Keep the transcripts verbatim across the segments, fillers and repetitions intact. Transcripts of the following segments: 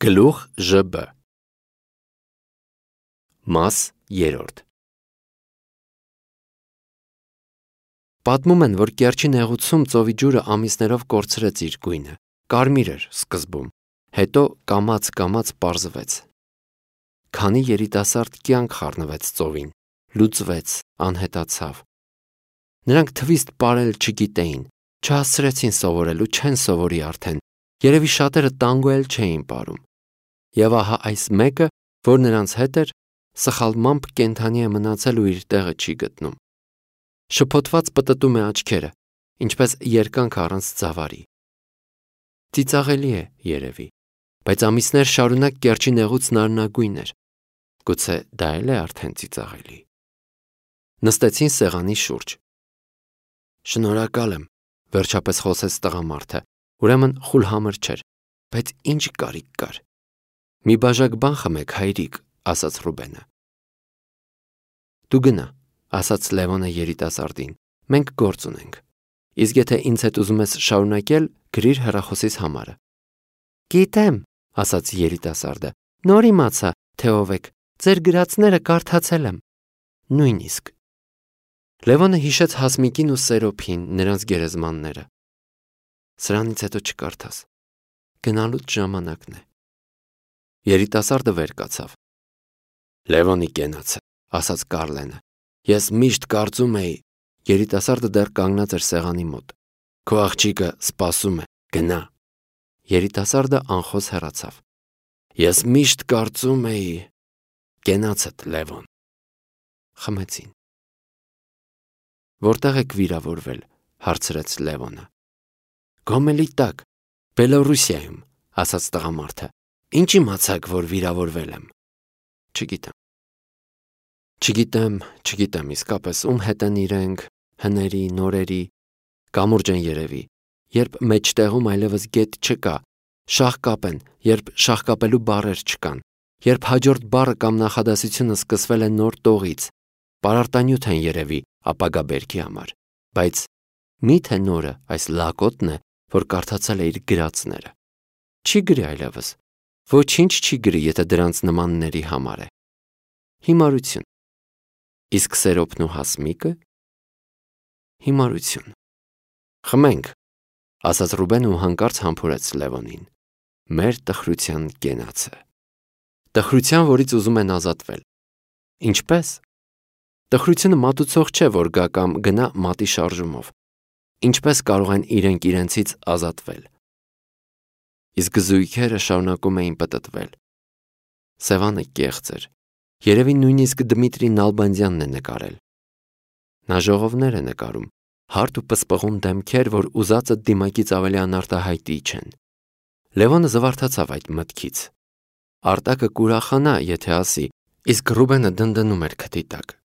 Գլուխ ԺԲ Մաս երրորդ Պատմում են, որ Կերչի նեղուցում ծովի ջուրը ամիսներով կորցրեց իր գույնը, կարմիր էր սկզբում, հետո կամաց-կամաց պարզվեց։ Քանի երիտասարդ կյանք խառնվեց ծովին, լուծվեց, անհետացավ։ Նրանք թվիստ պարել չգիտեին, չհասցրեցին սովորել ու չեն սովորի արդեն, երևի շատերը տանգո էլ չէին պարում։ Եվ ահա այս մեկը, որ նրանց հետ էր, սխալմամբ կենդանի է մնացել ու իր տեղը չի գտնում։ Շփոթված պտտում է աչքերը, ինչպես երկանք առանց ծավարի։ Ծիծաղելի է երևի, բայց ամիսներ շարունակ Կերչի նեղուցն արնագույն էր։ Գուցե դա էլ է արդեն ծիծաղելի։ Նստեցին սեղանի շուրջ։ Շնորհակալ եմ, վերջապես խոսեց տղամարդը, ուրեմն խուլհամր չէր, բայց ինչ կարիք կար։ Մի բաժակ բան խմեք, հայրիկ, ասաց Ռուբենը։ Դու գնա, ասաց Լևոնը երիտասարդին, մենք գործ ունենք։ Իսկ եթե ինձ հետ ուզում ես շարունակել, գրիր հեռախոսիս համարը։ Գիտեմ, ասաց երիտասարդը, նոր իմացա, թե ով եք, ձեր գրածները կարդացել եմ։ Նույնիսկ։ Լևոնը հիշեց Հասմիկին ու Սերոփին, նրանց գերեզմանները։ Սրանից հետո չկարդաս։ Գնալուց ժամանակն է։ Երիտասարդը վեր կացավ։ Լևոնի կենացը, ասաց Կարլենը։ Ես միշտ կարծում էի, երիտասարդը դեռ կանգնած էր սեղանի մոտ։ Քո աղջիկը սպասում է, գնա։ Երիտասարդը անխոս հեռացավ։ Ես միշտ կարծում էի, կենացդ Լևոն։ Խմեցին։ Որտեղ եք վիրավորվել, հարցրեց Լևոնը։ Գոմելի տակ, Բելոռուսիայում, ասաց տղամարդը։ Ինչ իմացաք, որ վիրավորվել եմ։ Չգիտեմ։ Չգիտեմ, չգիտեմ, իսկապես ում հետ են իրենք, հների, նորերի, կամուրջ են երևի, երբ մեջտեղում այլևս գետ չկա, շաղ կապեն, երբ շաղ կապելու բառեր չկան, երբ հաջորդ բառը կամ նախադասությունը սկսվել է նոր տողից, պարարտանյութ են երևի ապագա բերքի համար, բայց մի՞թե նորը այս լակոտն է, որ կարդացել է իր գրածները։ Չի գրի այլևս, ոչինչ չի գրի, եթե դրանց նմանների համար է։ Հիմարություն։ Իսկ Սերոփն ու Հասմիկը։ Հիմարություն։ Խմենք, ասաց Ռուբենը ու հանկարծ համբուրեց Լևոնին։ Մեր տխրության կենացը։ Տխրության, որից ուզում են ազատվել։ Ինչպես։ Տխրությունը մատուցող չէ, որ գա կամ գնա մատի շարժումով։ Ինչպես կարող են իրենք իրենցից ազատվել։ Իսկ զույգերը շարունակում էին պտտվել։ Սևանը կեղծ էր։ Երևի նույնիսկ Դմիտրի Նալբանդյանն է նկարել։ Նա ժողովներ է նկարում, հարթ ու պսպղուն դեմքեր, որ ուզածը դիմակից ավելի անարտահայտի չեն։ Լևոնը զվարթացավ այդ մտքից։ Արտակը կուրախանա, եթե ասի, իսկ Ռուբենը դնդնում էր քթի տակ։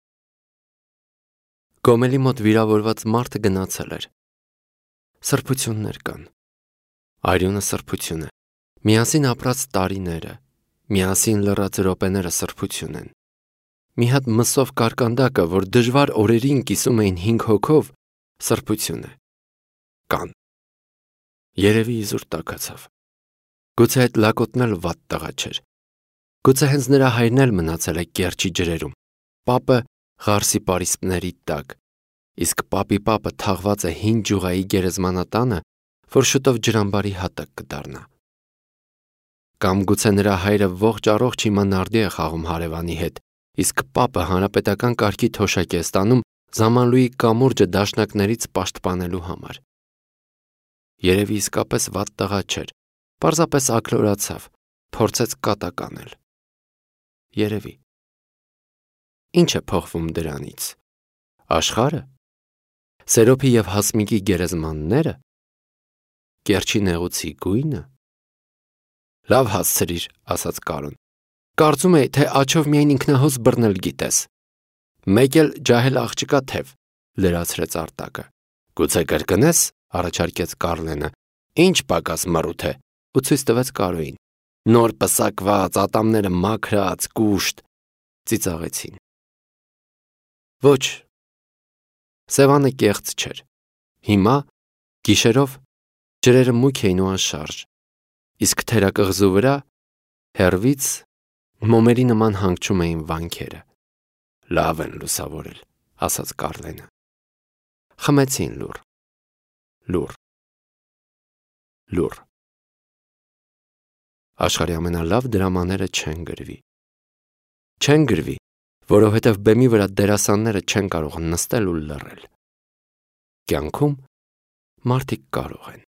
Գոմելի մոտ վիրավորված մարդը գնացել էր։ Սրբություններ կան։ Արյունը սրբություն է։ Միասին ապրած տարիները, միասին լռած րոպեները սրբություն են։ Մի հատ մսով կարկանդակը, որ դժվար օրերին կիսում էին հինգ հոգով, սրբություն է։ Կան։ Երևի իզուր տաքացավ։ Գուցե այդ լակոտն էլ վատ տղա չէր։ Գուցե հենց նրա հայրն էլ մնացել է Կերչի ջրերում, պապը Ղարսի պարիսպների տակ, իսկ պապի պապը թաղված է հին ջուղայի գերեզմանատանը, որ շուտով ջրամբարի հատակ կդառնա։ Կամ գուցե նրա հայրը ողջ առողջ հիմա նարդի է խաղում հարևանի հետ, իսկ պապը հանրապետական կարգի թոշակ է ստանում Զամանլուի կամուրջը դաշնակներից պաշտպանելու համար։ Երևի իսկապես վատ տղա չէր, պարզապես աքլորացավ, փորձեց կատակ անել։ Երևի։ Ինչ է փոխվում դրանից։ Աշխարհը։ Սերոփի և Հասմիկի գերեզմանները։ Կերչի նեղուցի գույնը։ Լավ հասցրիր, ասաց Կարոն։ Կարծում էի, թե աջով միայն ինքնահոս բռնել գիտես։ Մեկ էլ ջահել աղջկա թև, լրացրեց Արտակը։ Գուցե կրկնես, առաջարկեց Կարլենը։ Ինչ պակաս մռութ է, ու ցույց տվեց Կարոյին։ Նոր պսակված, ատամները մաքրած, կուշտ, ծիծաղեցին։ Ոչ։ Սևանը կեղծ չէր։ Հիմա, գիշերով, ջրերը մուգ էին ու անշարժ, իսկ թերակղզու վրա Հեռվից մոմերի նման հանգչում էին վանքերը։ Լավ են լուսավորել, ասաց Կառլենը։ Խմեցին լուռ, լուռ, լուռ։ Աշխարհի ամենալավ դրամաները չեն գրվի։ Չեն գրվի, որովհետև բեմի վրա դերասանները չեն կարող նստել ու լռել։ Կյանքում մարդիկ կարող են։